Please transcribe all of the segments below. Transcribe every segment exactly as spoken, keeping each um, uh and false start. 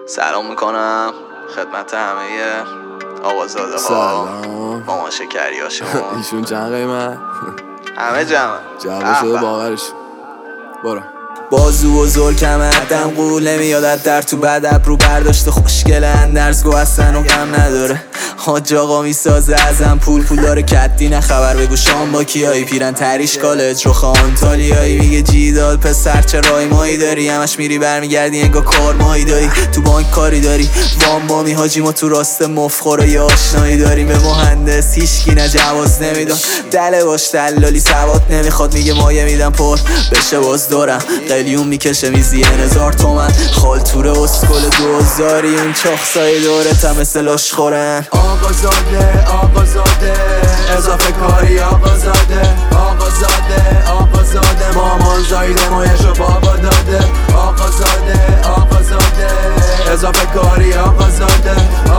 سلام میکنم خدمت همه آقازاده ها، مامان شکری ها. شما ایشون چند قیمت؟ همه جمع جواب شده باورش. برو. بازو و زلکم عدم قول نمیاد در تو بدب رو برداشته خوشگله اندرزگو هستن و غم نداره. حاج آقا میسازه ازم پول پول داره کدی نه خبر بگو شام با کیایی پیرن تریش کالج رو خانتالیایی میگه جیدال پسر چه رای مایی داری همش میری برمیگردی انگا کار مایی داری تو بانک کاری داری وام بامی حاجی ما تو راست مفخور یا آشنایی داریم به مهندس هیچکی نه جواز نمیدن دله باش دلالی سواد نمیخواد میگه مایه میدم پر بشه باز دارم قلیون میکشه میزی هزار تومن خالتوره اسکل دوزاری اون چاخسای دورت هم مثل لاش خورن. آقازاده آقازاده اضافه کاری آقازاده آقازاده آقازاده مامان زایده مایشو بابا داده آقازاده آقازاده اضافه کاری آقازاده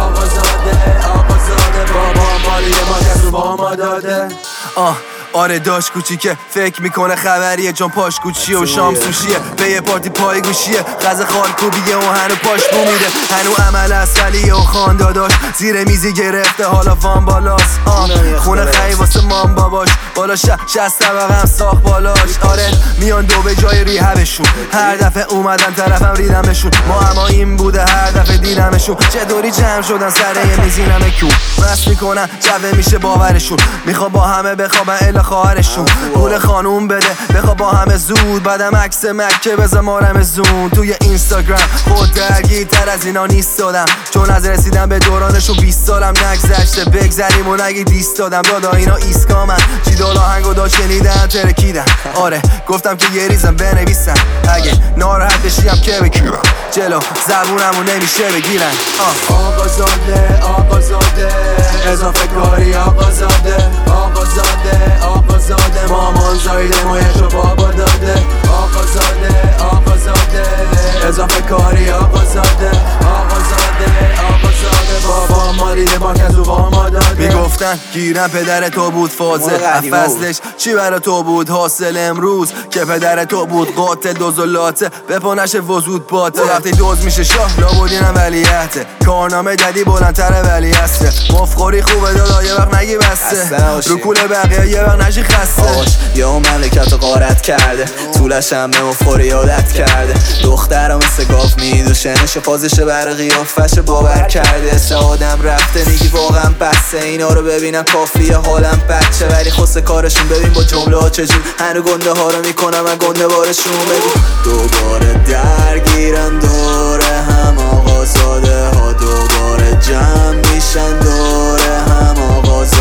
آقازاده آقازاده بابا مالی ما کسو با ما داده. آه آره داشت کوچیکه فکر میکنه خبریه چون پاش کوچیه و شام سوشیه به یه پارتی پای گوشیه غذا خالکوبیه و هنو پاش بو میده هنو عمل اصلیه و خاندا داشت زیر میزی گرفته حالا وان بالاست خونه خیلی واسه مام باباش بالا ش شست طبقه هم ساخت بالاش. آره میان دو به جای ریهبشون هر دفعه اومدن طرفم ریدمشون ما اما این بوده هر دفعه دیدمشون چطوری جمع شدن سر یه میزی نمه کون مست میکنن جوه میشه باورشون میخوا با همه بخوابن الا خواهرشون پول خانوم بده بخوا با همه زود بعدم عکس مکه بزن مارم زون توی اینستاگرام خود درگیر تر از اینا نیست دادم چون از رسیدم به دورانشون بیست سالم نگذشته بگذریم و نگی دیست دادم دادا اینا ایسکامن چی دولا هنگو دا شنیدن ترکیدن. آره گفتم که یه ریزم بنویسم اگه ناراحت بشیم که بگیرم جلو زبونمو نمیشه بگیرن. آقازاده آقازاده اضافه کاری آقازاده آقازاده آقازاده مامان زایده مایشو بابا داده آقازاده آقازاده اضافه کاری آقازاده آقازاده آقازاده بابا مالیده با کسو با ما داده. میگفتن گیرم پدر تو بود فازه فصلش چی برا تو بود حاصل امروز که پدر تو بود قاتل دوزولاته به پانش وزود باته وقتی دوز میشه شاه لابودینم ولیعته کارنامه جدی بلندتر ولی هسته مفخوری خوبه دادا یه وقت نگی بسته رو کوله بقیه یه وقت نشی خسته یا اون مملکت رو غارت کرده طولش هم به مفخوری عادت کرده دخترم مثل گاف میدوشه نشه فازشه بر قیافش باور کرده سه آدم رفته میگی واقعا بسته اینا رو ببینم کافیه حالم بچه ولی خسته کارشون ببین با جمله ها چجور هنو گنده ها رو میکنم من گنده بارشون بگو دوباره درگیرن دوره هم آقازاده ها دوباره جمع میشن دوره هم آقازاده